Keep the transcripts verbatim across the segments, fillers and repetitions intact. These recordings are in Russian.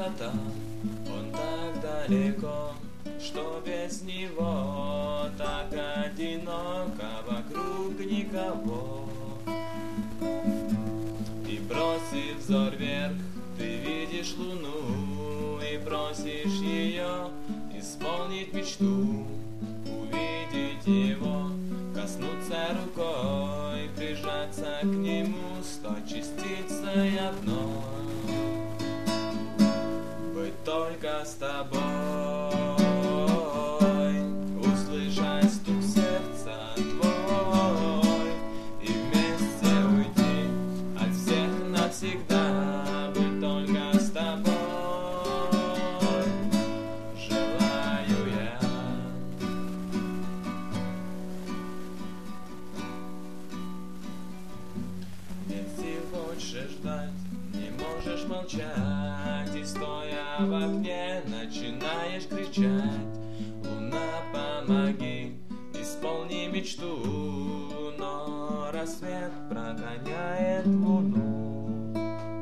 там, он так далеко, что без него так одиноко, вокруг никого. И бросив взор вверх, ты видишь луну и просишь ее исполнить мечту, увидеть его, коснуться рукой, прижаться к нему, стать частицей одной, быть только с тобой, услышать стук сердца твой и вместе уйти от всех навсегда, быть только с тобой, желаю я. Нет сил больше ждать, не можешь молчать, и стоя в окне начинаешь кричать: луна, помоги, исполни мечту. Но рассвет прогоняет луну,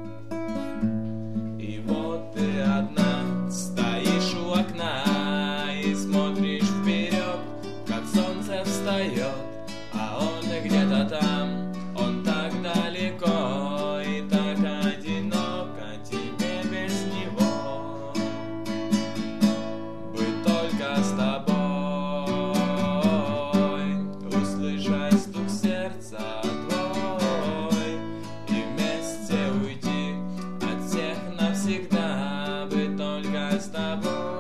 и вот ты одна стоишь у окна и смотришь вперед, как солнце встает, а он где-то там, он так далеко и так одиноко тебе без него, быть только с тобой, услышать стук сердца твой и вместе уйти от всех навсегда, быть только с тобой.